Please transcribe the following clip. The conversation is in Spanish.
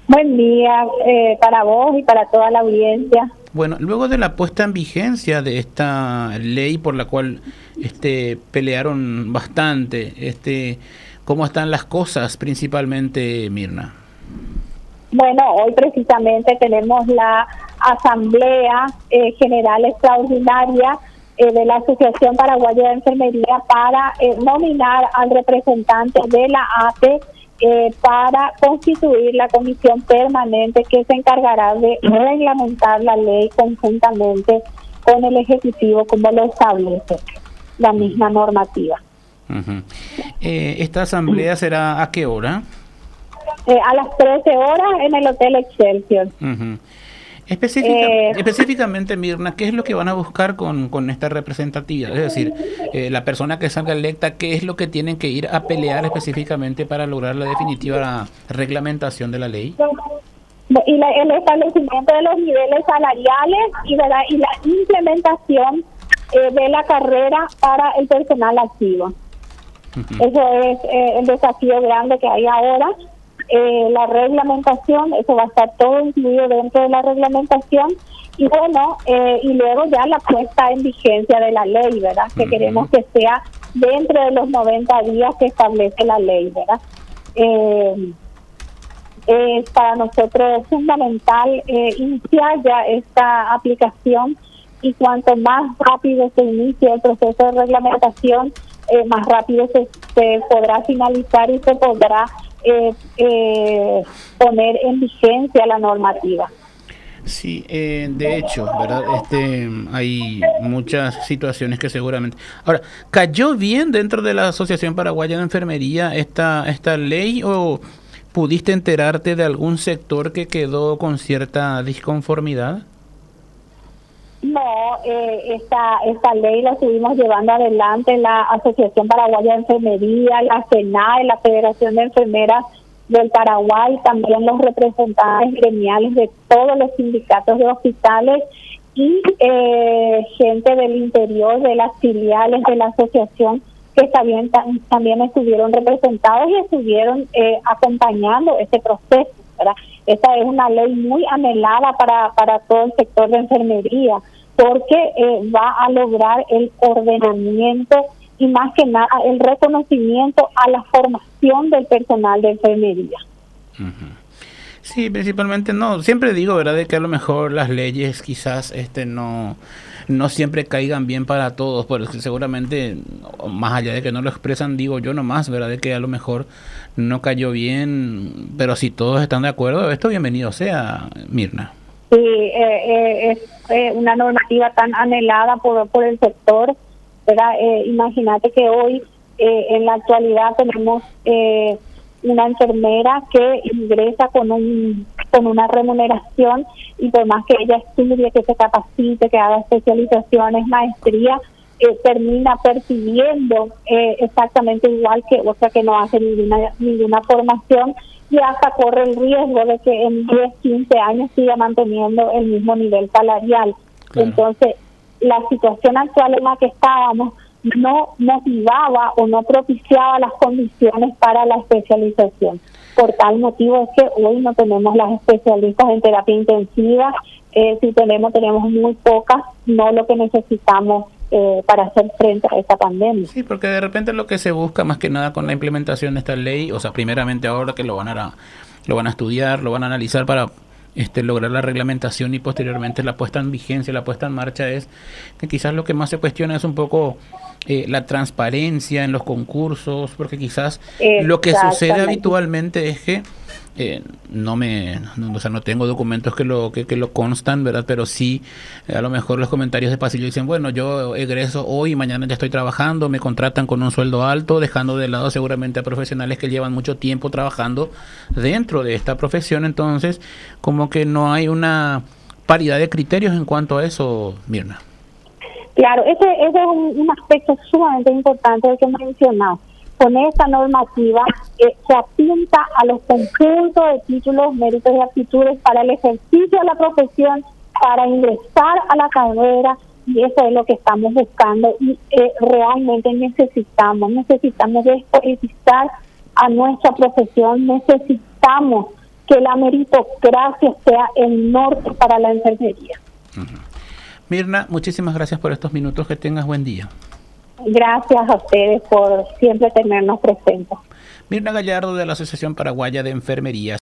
Buen día para vos y para toda la audiencia. Bueno, luego de la puesta en vigencia de esta ley por la cual pelearon bastante, ¿cómo están las cosas principalmente, Mirna? Bueno, hoy precisamente tenemos la Asamblea General Extraordinaria de la Asociación Paraguaya de Enfermería para nominar al representante de la ATE para constituir la comisión permanente que se encargará de reglamentar la ley conjuntamente con el Ejecutivo como lo establece la misma normativa. ¿Esta asamblea será a qué hora? A las 13 horas en el Hotel Excelsior. Específicamente, Mirna, ¿qué es lo que van a buscar con esta representatividad? Es decir, la persona que salga electa, ¿qué es lo que tienen que ir a pelear específicamente para lograr la definitiva reglamentación de la ley? Y el establecimiento de los niveles salariales y la implementación de la carrera para el personal activo. Eso es el desafío grande que hay ahora. La reglamentación, eso va a estar todo incluido dentro de la reglamentación y bueno, y luego ya la puesta en vigencia de la ley, ¿verdad? Que queremos que sea dentro de los 90 días que establece la ley, ¿verdad? Es para nosotros fundamental iniciar ya esta aplicación y cuanto más rápido se inicie el proceso de reglamentación, más rápido se podrá finalizar y se podrá poner en vigencia la normativa. Sí, de hecho, ¿verdad? Hay muchas situaciones que seguramente... Ahora, ¿cayó bien dentro de la Asociación Paraguaya de Enfermería esta ley o pudiste enterarte de algún sector que quedó con cierta disconformidad? No, esta ley la estuvimos llevando adelante la Asociación Paraguaya de Enfermería, la FENAE, la Federación de Enfermeras del Paraguay, también los representantes gremiales de todos los sindicatos de hospitales y gente del interior de las filiales de la asociación que también estuvieron representados y estuvieron acompañando este proceso, ¿verdad? Esta es una ley muy anhelada para todo el sector de enfermería, porque va a lograr el ordenamiento y más que nada el reconocimiento a la formación del personal de enfermería. Sí, principalmente no, siempre digo, ¿verdad?, de que a lo mejor las leyes quizás no siempre caigan bien para todos, porque seguramente, más allá de que no lo expresan, digo yo nomás, ¿verdad?, de que a lo mejor no cayó bien, pero si todos están de acuerdo, esto bienvenido sea, Mirna. Sí, es una normativa tan anhelada por el sector, ¿verdad? Imagínate que hoy, en la actualidad, tenemos una enfermera que ingresa con una remuneración y por más que ella estudie, que se capacite, que haga especializaciones, maestría, termina percibiendo exactamente igual que otra que no hace ninguna formación y hasta corre el riesgo de que en 10, 15 años siga manteniendo el mismo nivel salarial. Claro. Entonces, la situación actual en la que estábamos no motivaba o no propiciaba las condiciones para la especialización. Por tal motivo es que hoy no tenemos las especialistas en terapia intensiva, si tenemos muy pocas, no lo que necesitamos para hacer frente a esta pandemia. Sí, porque de repente lo que se busca más que nada con la implementación de esta ley, o sea, primeramente ahora que lo van a estudiar, lo van a analizar para lograr la reglamentación y posteriormente la puesta en vigencia, la puesta en marcha, es que quizás lo que más se cuestiona es un poco la transparencia en los concursos, porque quizás lo que sucede habitualmente es que no tengo documentos que lo constan, ¿verdad? Pero sí, a lo mejor los comentarios de pasillo dicen, bueno, yo egreso hoy, mañana ya estoy trabajando, me contratan con un sueldo alto, dejando de lado seguramente a profesionales que llevan mucho tiempo trabajando dentro de esta profesión. Entonces, como que no hay una paridad de criterios en cuanto a eso, Mirna. Claro, ese es un aspecto sumamente importante del que mencionaba. Con esta normativa se apunta a los concursos de títulos, méritos y aptitudes para el ejercicio de la profesión, para ingresar a la carrera, y eso es lo que estamos buscando y realmente necesitamos despolitizar a nuestra profesión, necesitamos que la meritocracia sea el norte para la enfermería. Mirna, muchísimas gracias por estos minutos, que tengas buen día. Gracias a ustedes por siempre tenernos presentes. Mirna Gallardo, de la Asociación Paraguaya de Enfermería.